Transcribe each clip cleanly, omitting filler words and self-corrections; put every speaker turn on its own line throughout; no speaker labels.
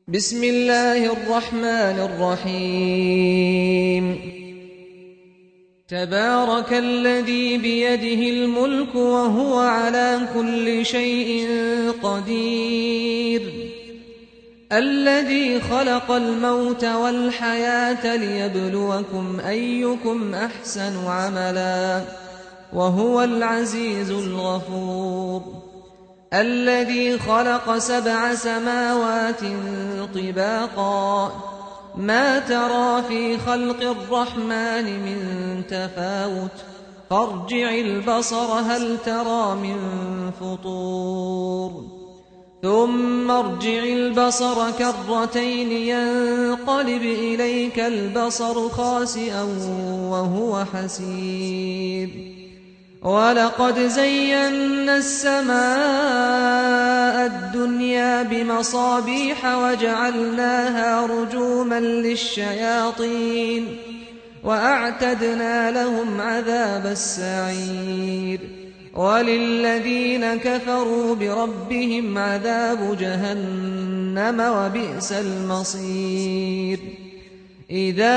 بسم الله الرحمن الرحيم. تبارك الذي بيده الملك وهو على كل شيء قدير، الذي خلق الموت والحياة ليبلوكم أيكم أحسن عملا، وهو العزيز الغفور. الذي خلق 7 سماوات طباقا، ما ترى في خلق الرحمن من تفاوت، فارجع البصر هل ترى من فطور، ثم ارجع البصر كرتين ينقلب إليك البصر خاسئا وهو حسير. ولقد زينا السماء الدنيا بمصابيح وجعلناها رجوما للشياطين وأعتدنا لهم عذاب السعير. وللذين كفروا بربهم عذاب جهنم وبئس المصير. إذا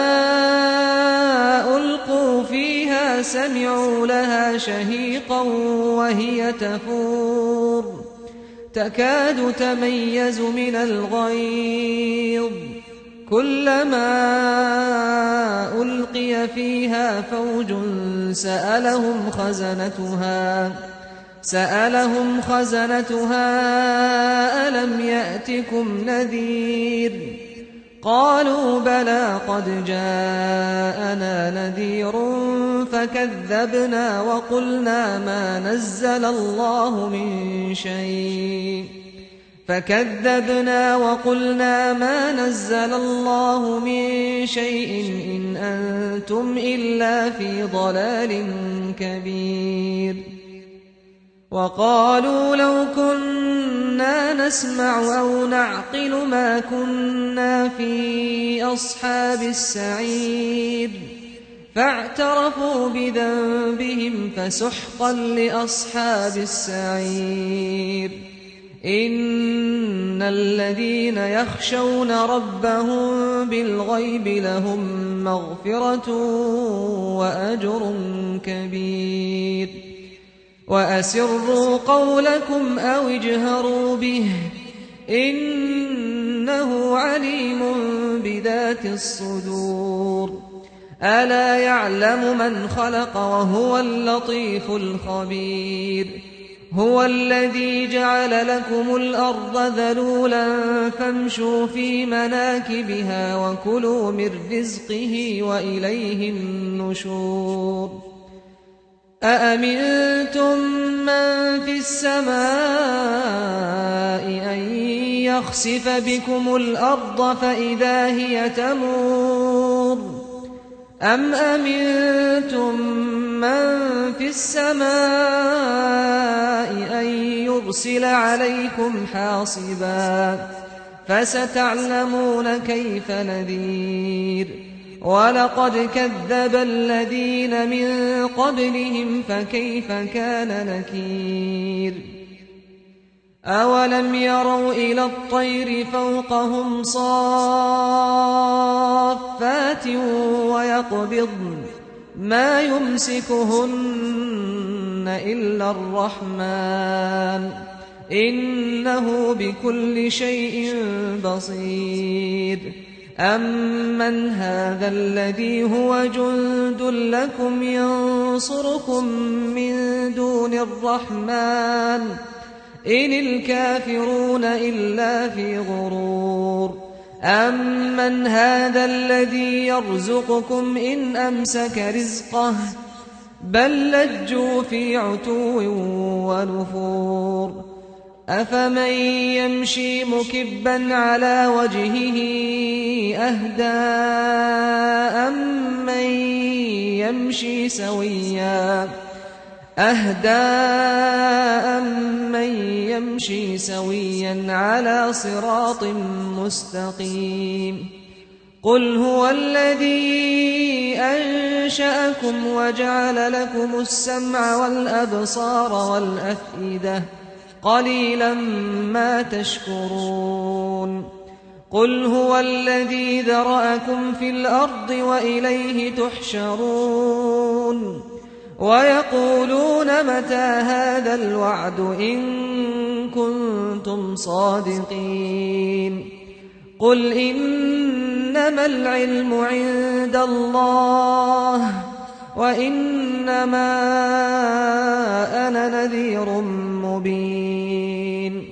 ألقوا فيها سمعوا لها شهيقا وهي تفور، تكاد تميز من الغيظ، كلما ألقي فيها فوج سألهم خزنتها ألم يأتكم نذير؟ قالوا بلى قد جاءنا نذير فكذبنا وقلنا ما نزل الله من شيء إن أنتم إلا في ضلال كبير. وقالوا لو كنا نسمع أو نعقل ما كنا في أصحاب السعير، فاعترفوا بذنبهم فسحقا لأصحاب السعير. إن الذين يخشون ربهم بالغيب لهم مغفرة وأجر كبير. وأسروا قولكم أو اجهروا به إنه عليم بذات الصدور. ألا يعلم من خلق وهو اللطيف الخبير. هو الذي جعل لكم الأرض ذلولا فامشوا في مناكبها وكلوا من رزقه وإليه النشور. أأمنتم من في السماء أن يخسف بكم الأرض فإذا هي تمور، أم أمنتم من في السماء أن يرسل عليكم حاصبا، فستعلمون كيف نذير. ولقد كذب الذين من قبلهم فكيف كان نكير. أولم يروا إلى الطير فوقهم صافات ويقبضن ما يمسكهن إلا الرحمن إنه بكل شيء بصير. أمن هذا الذي هو جند لكم ينصركم من دون الرحمن إن الكافرون إلا في غرور. أمن هذا الذي يرزقكم إن أمسك رزقه بل لجوا في عتو ونفور. أفمن يمشي مكبا على وجهه أهدى أمن يمشي سويا على صراط مستقيم. قل هو الذي أنشأكم وجعل لكم السمع والأبصار والأفئدة قليلا ما تشكرون. قل هو الذي ذرأكم في الأرض وإليه تحشرون ويقولون متى هذا الوعد إن كنتم صادقين قل إنما العلم عند الله وإنما أنا نذير مبين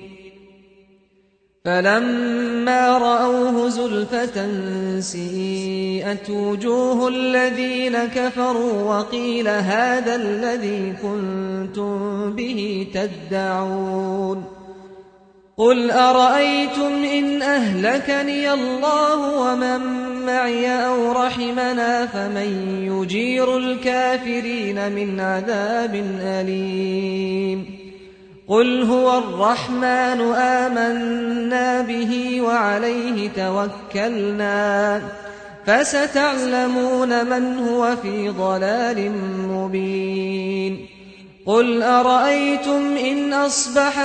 فلما رأوه زلفة سيئت وجوه الذين كفروا وقيل هذا الذي كنتم به تدعون قل أرأيتم إن أهلكني الله ومن معي أو رحمنا فمن يجير الكافرين من عذاب أليم قل هو الرحمن آمنا به وعليه توكلنا فستعلمون من هو في ضلال مبين قل أرأيتم إن أصبح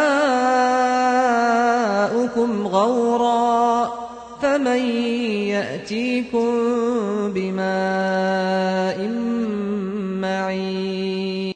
ماؤكم غورا فمن يأتيكم بماء معين